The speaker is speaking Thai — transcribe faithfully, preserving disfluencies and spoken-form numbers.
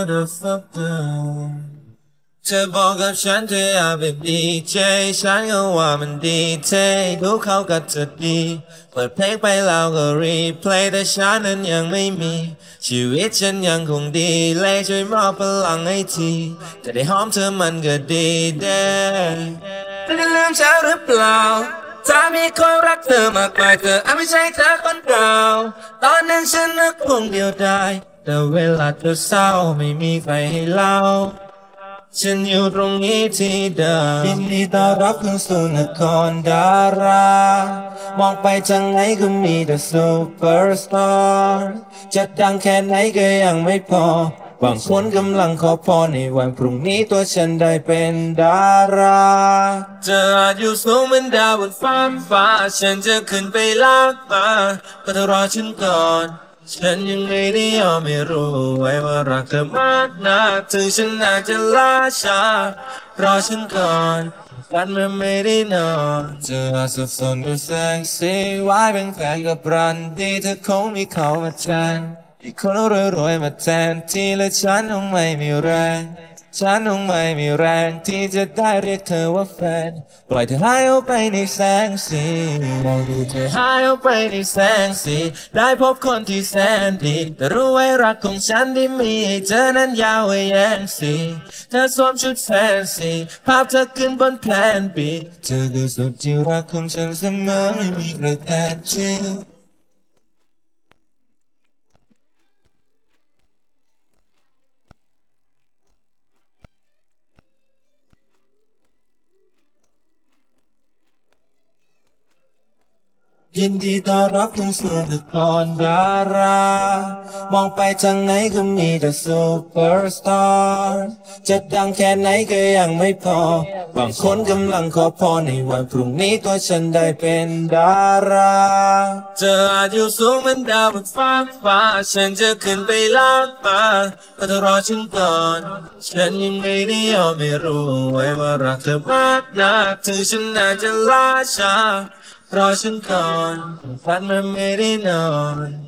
the fuck down เธอบอกกับฉันเธออยากเป็นดีเจฉันก็ว่ามันดีเท่ดูเขากับเธอดีเปิดเพลงไปแล้วก็รีเพลย์แต่ฉันนั้นยังไม่มีชีวิตฉันยังคงดีเลยช่วยมอบพลังให้ทีแต่ได้หอมเธอมันก็ดีเด้ไม่ได้ลืมเธอหรือเปล่าถ้ามีคนรักเธอมากมายเธออาจไม่ใช่เธอคนเก่าตอนนั้นฉันนึกคงเดียวดายแต่เวลาเธอเศร้าไม่มีใครให้เล่าฉันอยู่ตรงนี้ที่เดิมยินดีต้อนรับเข้าสู่นครดารามองไปทางไหนก็มีแต่ซูเปอร์สตาร์จะดังแค่ไหนก็ยังไม่พอบางคนกำลังขอพรในวันพรุ่งนี้ตัวฉันได้เป็นดาราเธออาจอยู่สูงเหมือนดาวบนฟ้าฟ้าฉันจะขึ้นไปลากมาก็ต้องรอฉันก่อนฉันยังไม่ได้ยอมไม่รู้ไว้ว่ารักเธอมากนักถึงฉันอาจจะล้าช้ารอฉันก่อนฝันมันไม่ได้นอนเธออาจสับสนกับแสงสีไว้เป็นแฟนกับรันดีเธอคงมีเขามาแทนอีกคนรวยๆมาแทนที่และฉันคงไม่มีแรงฉันคงไม่มีแรงที่จะได้เรียกเธอว่าแฟนปล่อยเธอหายออกไปในแสงสีมองดูเธอหายออกไปในแสงสีได้พบคนที่แสนดีแต่รู้ไว้รักของฉันที่มีให้เธอนั้นยาวไว้แย่งสีเธอสวมชุดแฟนซีภาพเธอขึ้นบนแพลนบีเธอคือสุดที่รักของฉันเสมอไม่มีใครแทนที่ยินดีต้อนรับเข้าสู่นครดารามองไปทางไหนก็มีแต่ซูเปอร์สตาร์จะดังแค่ไหนก็ยังไม่พอบางคนกำลังขอพรในวันพรุ่งนี้ตัวฉันได้เป็นดาราเธออาจอยู่สูงเหมือนดาวบนฟ้าฟ้าฉันจะขึ้นไปลากมาก็ต้องรอฉันก่อนฉันยังไม่ได้ยอมไม่รู้ไว้ว่ารักเธอมากนักถึงฉันอาจจะล้าช้ารอฉันก่อนฝันมันไม่ได้นอน